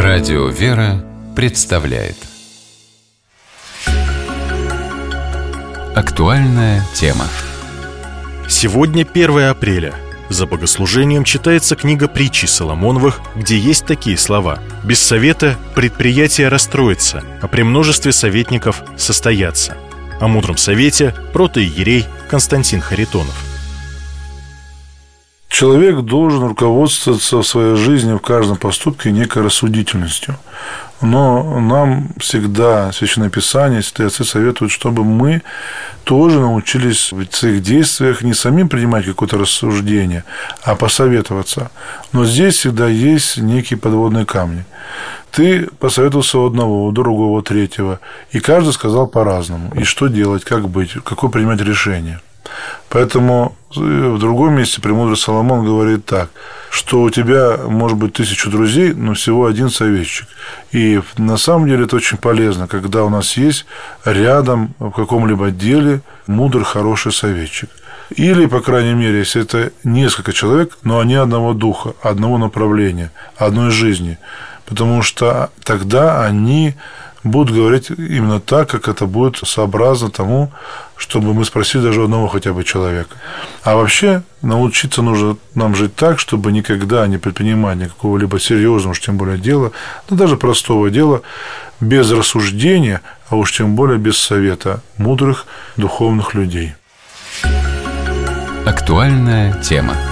Радио «Вера» представляет актуальная тема. Сегодня 1 апреля. За богослужением читается книга притчи Соломоновых, где есть такие слова: «Без совета предприятие расстроится, а при множестве советников состоятся». О мудром совете протоиерей Константин Харитонов. Человек должен руководствоваться в своей жизни, в каждом поступке некой рассудительностью. Но нам всегда Священное Писание, святые отцы советуют, чтобы мы тоже научились в своих действиях не самим принимать какое-то рассуждение, а посоветоваться. Но здесь всегда есть некие подводные камни. Ты посоветовался у одного, у другого, у третьего, и каждый сказал по-разному. И что делать, как быть, какое принимать решение. Поэтому в другом месте премудрый Соломон говорит так, что у тебя может быть 1000 друзей, но всего один советчик. И на самом деле это очень полезно, когда у нас есть рядом в каком-либо деле мудрый, хороший советчик. Или, по крайней мере, если это несколько человек, но они одного духа, одного направления, одной жизни. Потому что тогда они будут говорить именно так, как это будет сообразно тому, чтобы мы спросили даже одного хотя бы человека. А вообще научиться нужно нам жить так, чтобы никогда не предпринимать никакого либо серьезного, уж тем более дела, да даже простого дела, без рассуждения, а уж тем более без совета мудрых духовных людей. Актуальная тема.